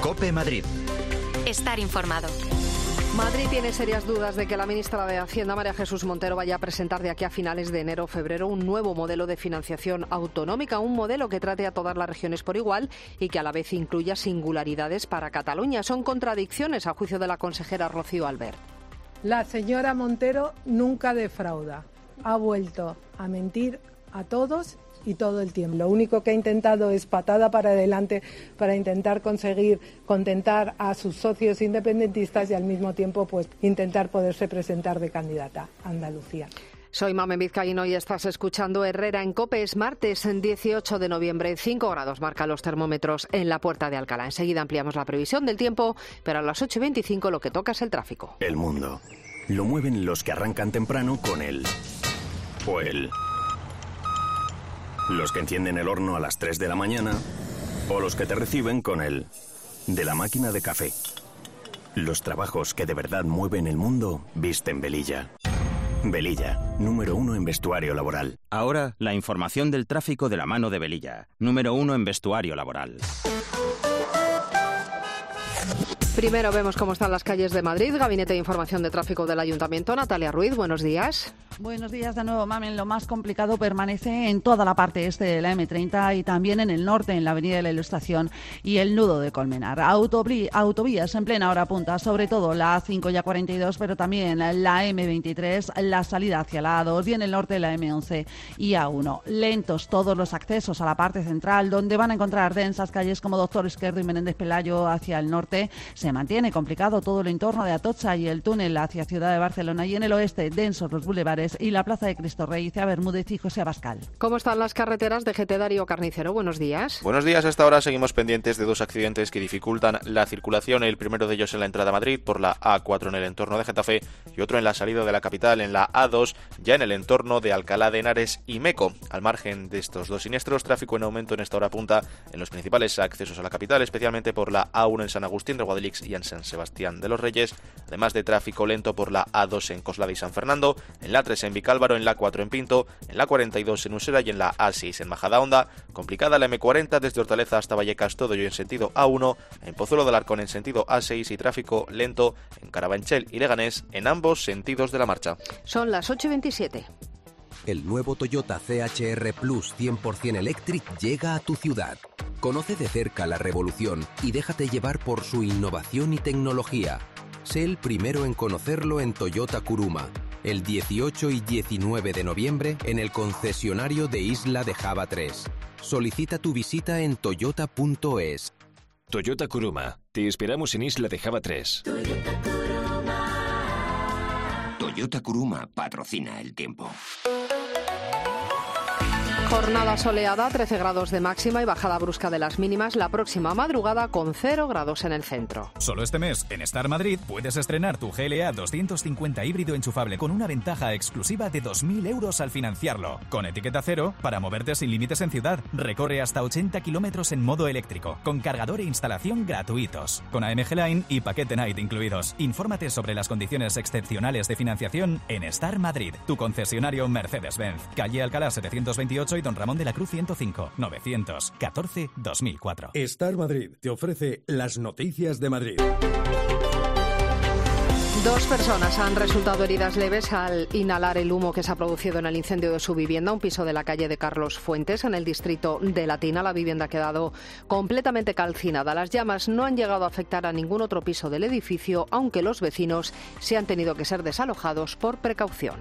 COPE Madrid. Estar informado. Madrid tiene serias dudas de que la ministra de Hacienda, María Jesús Montero, vaya a presentar de aquí a finales de enero o febrero un nuevo modelo de financiación autonómica, un modelo que trate a todas las regiones por igual y que a la vez incluya singularidades para Cataluña. Son contradicciones, a juicio de la consejera Rocío Albert. La señora Montero nunca defrauda. Ha vuelto a mentir a todos y todo el tiempo. Lo único que ha intentado es patada para adelante para intentar conseguir contentar a sus socios independentistas y al mismo tiempo pues intentar poderse presentar de candidata a Andalucía. Soy Mamen Vizcaíno y estás escuchando Herrera en COPE. Es martes 18 de noviembre, 5 grados marcan los termómetros en la Puerta de Alcalá. Enseguida ampliamos la previsión del tiempo, pero a las 8:25 lo que toca es el tráfico. El mundo lo mueven los que arrancan temprano con él o él. Los que encienden el horno a las 3 de la mañana o los que te reciben con el de la máquina de café. Los trabajos que de verdad mueven el mundo visten Velilla. Velilla, número 1 en vestuario laboral. Ahora, la información del tráfico de la mano de Velilla, número 1 en vestuario laboral. Primero vemos cómo están las calles de Madrid. Gabinete de Información de Tráfico del Ayuntamiento. Natalia Ruiz, buenos días. Buenos días de nuevo, Mamen. Lo más complicado permanece en toda la parte este de la M30 y también en el norte, en la Avenida de la Ilustración y el nudo de Colmenar. Autovías en plena hora punta, sobre todo la A5 y A42, pero también la M23, la salida hacia la A2 y en el norte la M11 y A1. Lentos todos los accesos a la parte central, donde van a encontrar densas calles como Doctor Izquierdo y Menéndez Pelayo hacia el norte. Se mantiene complicado todo el entorno de Atocha y el túnel hacia Ciudad de Barcelona, y en el oeste densos los bulevares y la Plaza de Cristo Rey, Cea Bermúdez y José Abascal. ¿Cómo están las carreteras de GT Darío Carnicero? Buenos días. Buenos días. Hasta ahora seguimos pendientes de dos accidentes que dificultan la circulación. El primero de ellos en la entrada a Madrid por la A4 en el entorno de Getafe y otro en la salida de la capital en la A2 ya en el entorno de Alcalá de Henares y Meco. Al margen de estos dos siniestros, tráfico en aumento en esta hora punta en los principales accesos a la capital, especialmente por la A1 en San Agustín de Guadalix y en San Sebastián de los Reyes, además de tráfico lento por la A2 en Coslada y San Fernando, en la A3 en Vicálvaro, en la A4 en Pinto, en la 42 en Usera y en la A6 en Majadahonda. Complicada la M40 desde Hortaleza hasta Vallecas, todo ello en sentido A1, en Pozuelo del Arcón en sentido A6 y tráfico lento en Carabanchel y Leganés en ambos sentidos de la marcha. Son las 8:27. El nuevo Toyota CHR Plus 100% Electric llega a tu ciudad. Conoce de cerca la revolución y déjate llevar por su innovación y tecnología. Sé el primero en conocerlo en Toyota Kuruma, el 18 y 19 de noviembre en el concesionario de Isla de Java 3. Solicita tu visita en toyota.es. Toyota Kuruma. Te esperamos en Isla de Java 3. Toyota Kuruma patrocina el tiempo. Jornada soleada, 13 grados de máxima y bajada brusca de las mínimas la próxima madrugada con 0 grados en el centro. Solo este mes, en Star Madrid, puedes estrenar tu GLA 250 híbrido enchufable con una ventaja exclusiva de 2.000 euros al financiarlo. Con etiqueta cero, para moverte sin límites en ciudad. Recorre hasta 80 kilómetros en modo eléctrico, con cargador e instalación gratuitos. Con AMG Line y paquete Night incluidos. Infórmate sobre las condiciones excepcionales de financiación en Star Madrid, tu concesionario Mercedes-Benz. Calle Alcalá 728 y Don Ramón de la Cruz 105, 914-2004. Star Madrid te ofrece las noticias de Madrid. 2 personas han resultado heridas leves al inhalar el humo que se ha producido en el incendio de su vivienda, un piso de la calle de Carlos Fuentes, en el distrito de Latina. La vivienda ha quedado completamente calcinada. Las llamas no han llegado a afectar a ningún otro piso del edificio, aunque los vecinos se han tenido que ser desalojados por precaución.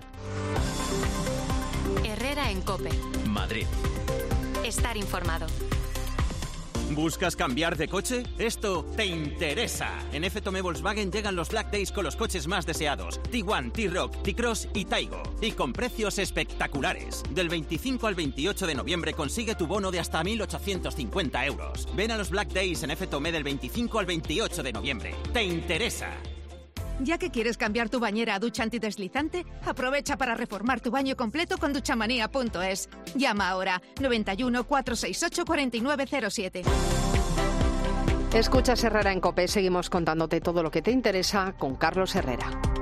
Herrera en COPE. Madrid. Estar informado. ¿Buscas cambiar de coche? Esto te interesa. En FTOME Volkswagen llegan los Black Days con los coches más deseados. Tiguan, T-Roc, T-Cross y Taigo. Y con precios espectaculares. Del 25 al 28 de noviembre consigue tu bono de hasta 1.850 euros. Ven a los Black Days en FTOME del 25 al 28 de noviembre. ¿Te interesa? Ya que quieres cambiar tu bañera a ducha antideslizante, aprovecha para reformar tu baño completo con duchamanía.es. Llama ahora 91 468 4907. Escuchas Herrera en COPE. Seguimos contándote todo lo que te interesa con Carlos Herrera.